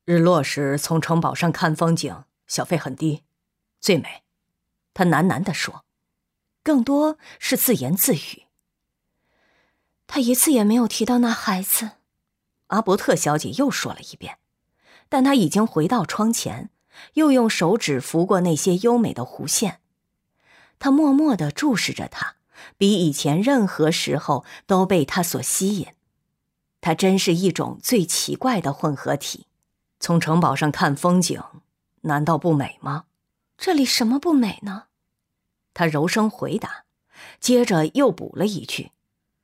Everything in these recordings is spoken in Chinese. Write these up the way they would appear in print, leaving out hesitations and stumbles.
日落时从城堡上看风景，小费很低，最美。他喃喃地说，更多是自言自语。 他一次也没有提到那孩子。 阿伯特小姐又说了一遍，但她已经回到窗前，又用手指拂过那些优美的弧线。她默默地注视着他，比以前任何时候都被他所吸引。他真是一种最奇怪的混合体。从城堡上看风景，难道不美吗？ 这里什么不美呢？ 他柔声回答，接着又补了一句，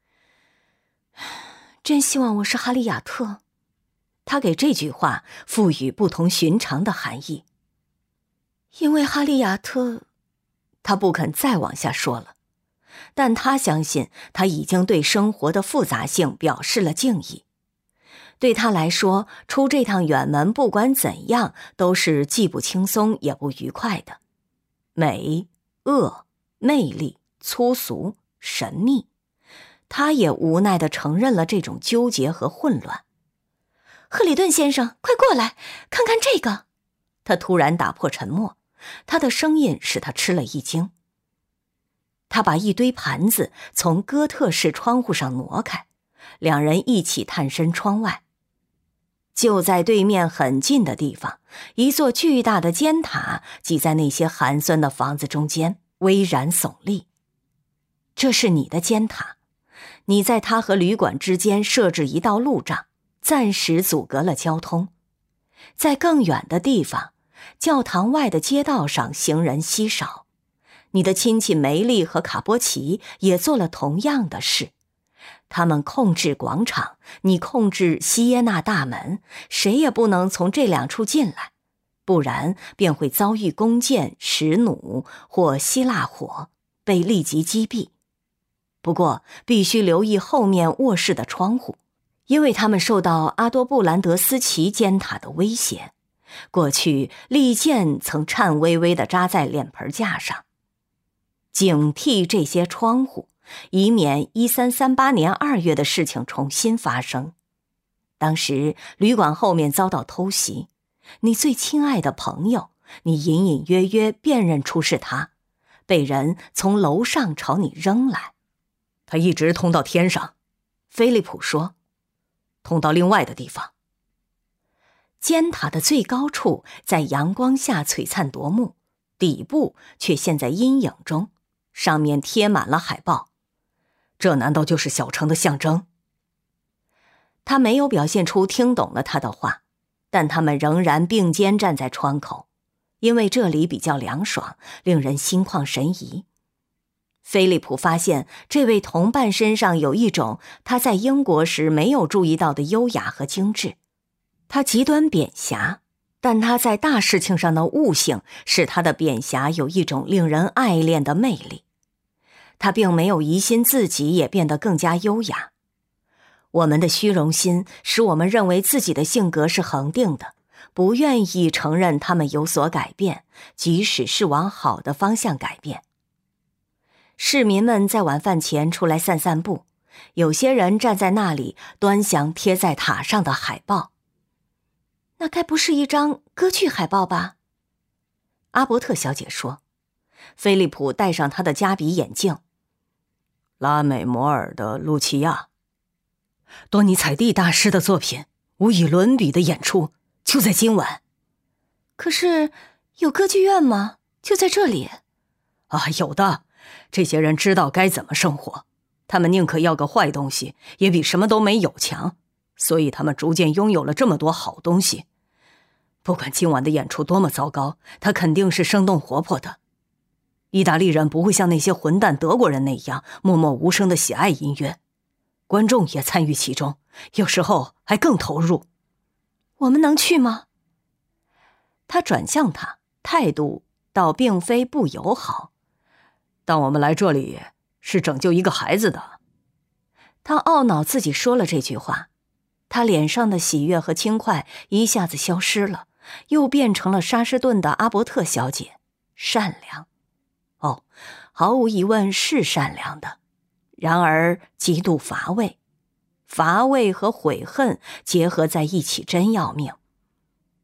真希望我是哈利亚特。 他给这句话赋予不同寻常的含义。 因为哈利亚特， 他不肯再往下说了，但他相信他已经对生活的复杂性表示了敬意。对他来说，出这趟远门不管怎样都是既不轻松也不愉快的。美、恶、魅力、粗俗、神秘，他也无奈地承认了这种纠结和混乱。 赫里顿先生，快过来，看看这个。 他突然打破沉默，他的声音使他吃了一惊。他把一堆盘子从哥特式窗户上挪开，两人一起探身窗外。就在对面很近的地方，一座巨大的尖塔挤在那些寒酸的房子中间，巍然耸立。这是你的尖塔，你在它和旅馆之间设置一道路障，暂时阻隔了交通。在更远的地方，教堂外的街道上行人稀少。你的亲戚梅丽和卡波奇也做了同样的事。他们控制广场，你控制西耶纳大门，谁也不能从这两处进来，不然便会遭遇弓箭、石弩或希腊火，被立即击毙。不过必须留意后面卧室的窗户，因为他们受到阿多布兰德斯奇尖塔的威胁。过去利剑曾颤巍巍地扎在脸盆架上。警惕这些窗户，以免1338年2月的事情重新发生。当时旅馆后面遭到偷袭，你最亲爱的朋友，你隐隐约约辨认出是他，被人从楼上朝你扔来。他一直通到天上，菲利普说，通到另外的地方。尖塔的最高处在阳光下璀璨夺目，底部却陷在阴影中，上面贴满了海报。这难道就是小城的象征？他没有表现出听懂了他的话，但他们仍然并肩站在窗口，因为这里比较凉爽，令人心旷神怡。菲利普发现这位同伴身上有一种他在英国时没有注意到的优雅和精致。他极端扁狭，但他在大事情上的悟性使他的扁狭有一种令人爱恋的魅力。他并没有疑心自己也变得更加优雅。我们的虚荣心使我们认为自己的性格是恒定的，不愿意承认他们有所改变，即使是往好的方向改变。市民们在晚饭前出来散散步，有些人站在那里端详贴在塔上的海报。 那该不是一张歌剧海报吧？ 阿伯特小姐说。菲利普戴上他的加比眼镜。拉美摩尔的露琪亚，多尼采蒂大师的作品，无与伦比的演出，就在今晚。 可是有歌剧院吗？就在这里？ 有的。这些人知道该怎么生活，他们宁可要个坏东西，也比什么都没有强，所以他们逐渐拥有了这么多好东西。不管今晚的演出多么糟糕，它肯定是生动活泼的。意大利人不会像那些混蛋德国人那样默默无声地喜爱音乐，观众也参与其中，有时候还更投入。 我们能去吗？ 他转向他，态度倒并非不友好。但我们来这里是拯救一个孩子的。他懊恼自己说了这句话，他脸上的喜悦和轻快一下子消失了，又变成了沙士顿的阿伯特小姐，善良。毫无疑问是善良的，然而极度乏味。乏味和悔恨结合在一起真要命。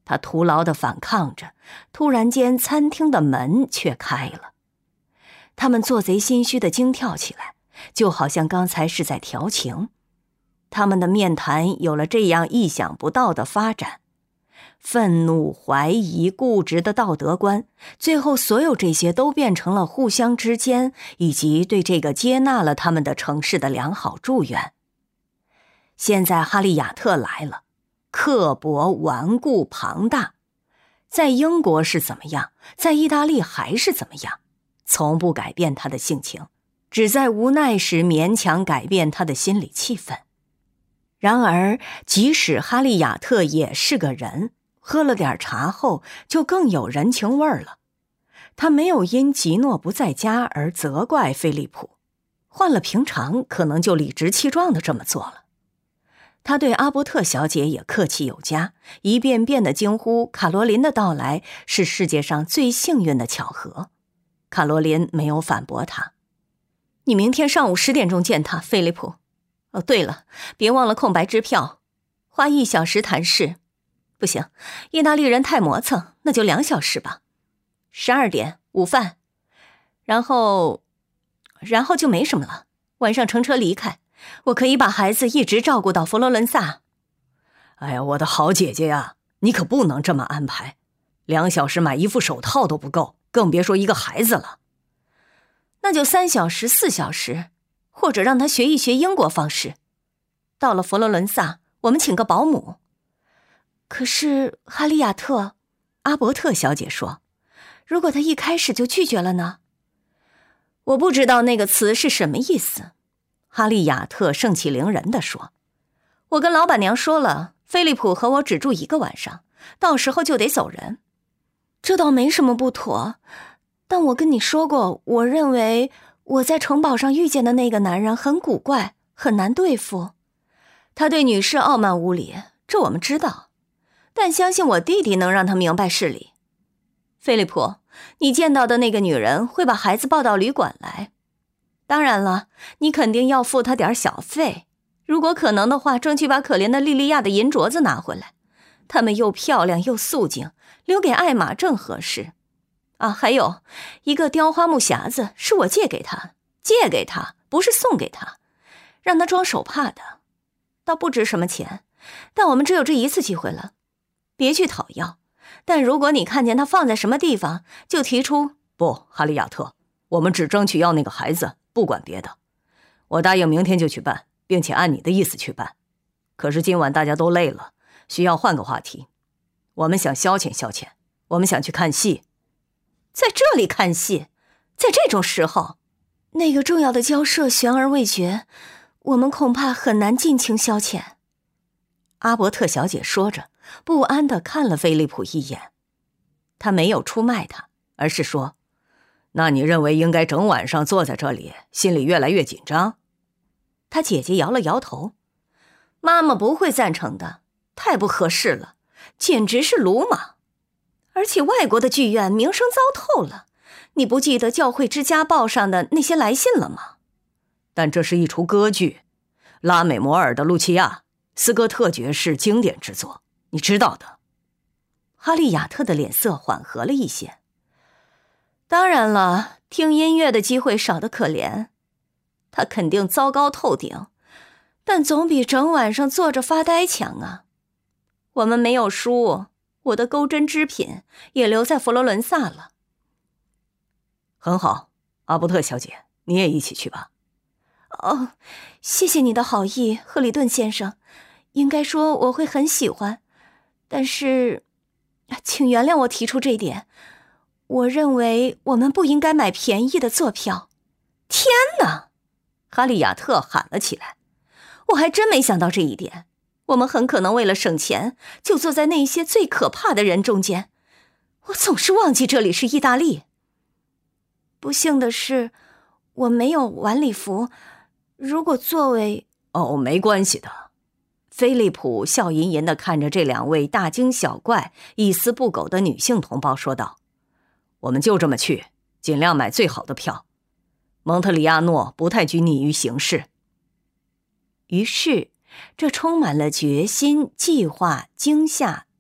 他徒劳地反抗着，突然间餐厅的门却开了。他们做贼心虚地惊跳起来，就好像刚才是在调情。他们的面谈有了这样意想不到的发展，愤怒、怀疑、固执的道德观，最后所有这些都变成了互相之间以及对这个接纳了他们的城市的良好祝愿。现在哈利亚特来了，刻薄、顽固、庞大，在英国是怎么样，在意大利还是怎么样，从不改变他的性情，只在无奈时勉强改变他的心理气氛。然而即使哈利亚特也是个人，喝了点茶后就更有人情味儿了。他没有因吉诺不在家而责怪菲利普，换了平常可能就理直气壮地这么做了。他对阿伯特小姐也客气有加，一遍遍地惊呼卡罗琳的到来是世界上最幸运的巧合。卡罗琳没有反驳他。你明天上午10点钟见他，菲利普。哦，对了，别忘了空白支票，花1小时谈事。不行，意大利人太磨蹭，那就2小时吧。12点午饭，然后就没什么了。晚上乘车离开，我可以把孩子一直照顾到佛罗伦萨。哎呀，我的好姐姐呀，你可不能这么安排。2小时买一副手套都不够，更别说一个孩子了。那就3小时、4小时，或者让他学一学英国方式。到了佛罗伦萨，我们请个保姆。可是哈利亚特，阿伯特小姐说，如果他一开始就拒绝了呢？我不知道那个词是什么意思。哈利亚特盛气凌人地说，我跟老板娘说了，菲利普和我只住1个晚上，到时候就得走人。这倒没什么不妥，但我跟你说过，我认为我在城堡上遇见的那个男人很古怪，很难对付。他对女士傲慢无礼，这我们知道，但相信我弟弟能让他明白事理。菲利普，你见到的那个女人会把孩子抱到旅馆来。当然了，你肯定要付她点小费，如果可能的话，争取把可怜的莉莉亚的银镯子拿回来。她们又漂亮又素净，留给艾玛正合适。啊，还有一个雕花木匣子是我借给她，不是送给她，让她装手帕的，倒不值什么钱，但我们只有这一次机会了，别去讨要。但如果你看见她放在什么地方，就提出。不，哈利亚特，我们只争取要那个孩子，不管别的。我答应明天就去办，并且按你的意思去办。可是今晚大家都累了，需要换个话题。我们想消遣消遣，我们想去看戏。在这里看戏，在这种时候，那个重要的交涉悬而未决，我们恐怕很难尽情消遣。阿伯特小姐说着，不安地看了菲利普一眼。她没有出卖他，而是说，那你认为应该整晚上坐在这里，心里越来越紧张？他姐姐摇了摇头，妈妈不会赞成的，太不合适了，简直是鲁莽。而且外国的剧院名声糟透了，你不记得教会之家报上的那些来信了吗？但这是一出歌剧，拉美摩尔的《露琪亚》，斯科特爵士经典之作，你知道的。哈利亚特的脸色缓和了一些。当然了，听音乐的机会少得可怜，他肯定糟糕透顶，但总比整晚上坐着发呆强啊。我们没有输，我的钩针织品也留在佛罗伦萨了。很好，阿伯特小姐，你也一起去吧。哦，谢谢你的好意，赫里顿先生。应该说我会很喜欢，但是，请原谅我提出这一点。我认为我们不应该买便宜的坐票。天哪！哈利亚特喊了起来，我还真没想到这一点。我们很可能为了省钱，就坐在那些最可怕的人中间。我总是忘记这里是意大利。不幸的是，我没有晚礼服。如果座位……哦，没关系的。菲利普笑吟吟地看着这2位大惊小怪、一丝不苟的女性同胞说道，我们就这么去，尽量买最好的票。蒙特里亚诺不太拘泥于形式。于是这充满了决心、计划、惊吓、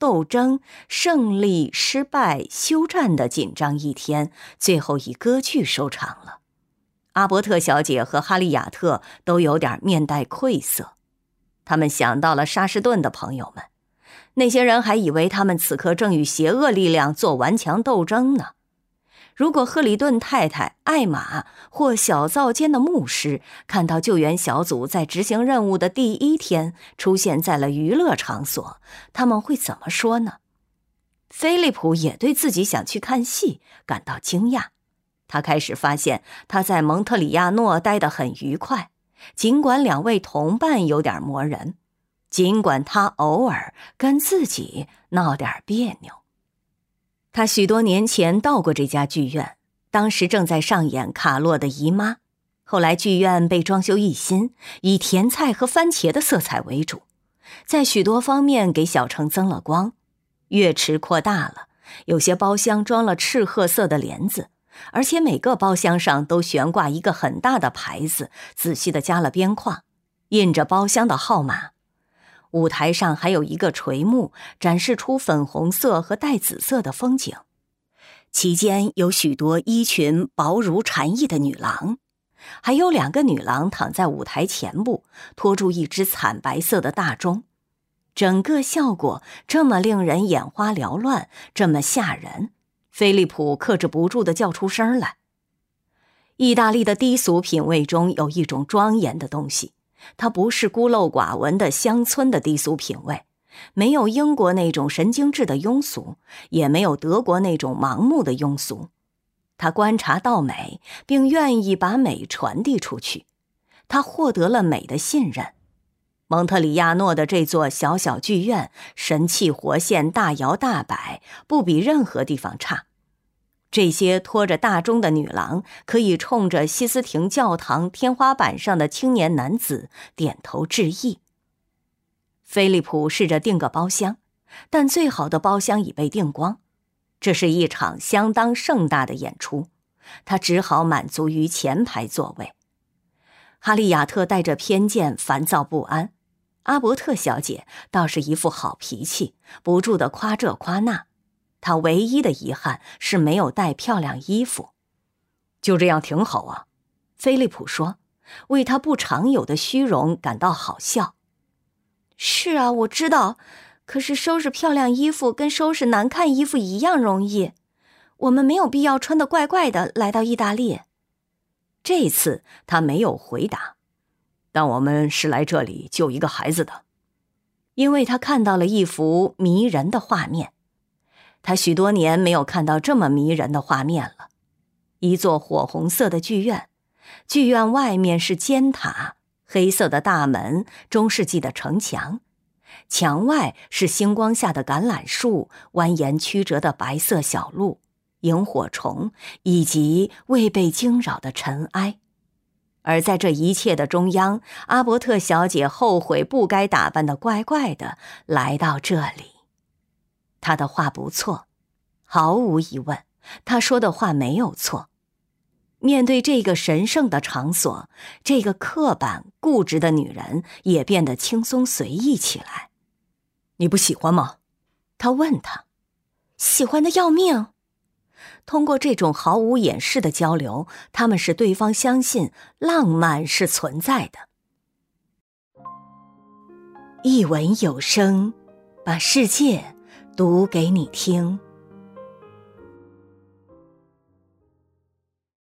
斗争、胜利、失败、休战的紧张一天，最后以歌剧收场了。阿伯特小姐和哈利亚特都有点面带愧色，他们想到了沙士顿的朋友们，那些人还以为他们此刻正与邪恶力量做顽强斗争呢。如果赫里顿太太、艾玛或小灶间的牧师看到救援小组在执行任务的第一天出现在了娱乐场所，他们会怎么说呢？菲利普也对自己想去看戏感到惊讶，他开始发现他在蒙特里亚诺待得很愉快，尽管两位同伴有点磨人，尽管他偶尔跟自己闹点别扭。他许多年前到过这家剧院，当时正在上演卡洛的姨妈。后来剧院被装修一新，以甜菜和番茄的色彩为主，在许多方面给小城增了光。乐池扩大了，有些包厢装了赤褐色的帘子，而且每个包厢上都悬挂一个很大的牌子，仔细地加了边框，印着包厢的号码。舞台上还有一个垂幕，展示出粉红色和带紫色的风景，其间有许多衣裙薄如蝉翼的女郎，还有2个女郎躺在舞台前部，拖住一只惨白色的大钟。整个效果这么令人眼花缭乱，这么吓人，菲利普克制不住地叫出声来。意大利的低俗品味中有一种庄严的东西，它不是孤陋寡闻的乡村的低俗品味，没有英国那种神经质的庸俗，也没有德国那种盲目的庸俗。他观察到美，并愿意把美传递出去。他获得了美的信任。蒙特里亚诺的这座小小剧院神气活现，大摇大摆，不比任何地方差。这些拖着大钟的女郎可以冲着西斯廷教堂天花板上的青年男子点头致意。菲利普试着订个包厢，但最好的包厢已被订光。这是一场相当盛大的演出，他只好满足于前排座位。哈利亚特带着偏见，烦躁不安。阿伯特小姐倒是一副好脾气，不住地夸这夸那。她唯一的遗憾是没有带漂亮衣服。就这样挺好啊，菲利普说，为他不常有的虚荣感到好笑。 是啊，我知道，可是收拾漂亮衣服跟收拾难看衣服一样容易。我们没有必要穿得怪怪的来到意大利。 这次他没有回答，但我们是来这里救一个孩子的，因为他看到了一幅迷人的画面。他许多年没有看到这么迷人的画面了。一座火红色的剧院，剧院外面是尖塔，黑色的大门，中世纪的城墙，墙外是星光下的橄榄树，蜿蜒曲折的白色小路，萤火虫以及未被惊扰的尘埃。而在这一切的中央，阿伯特小姐后悔不该打扮得怪怪的来到这里。她的话不错，毫无疑问，她说的话没有错。面对这个神圣的场所，这个刻板固执的女人也变得轻松随意起来。你不喜欢吗？他问她。 喜欢的要命。 通过这种毫无掩饰的交流，他们使对方相信浪漫是存在的。一文有声，把世界读给你听。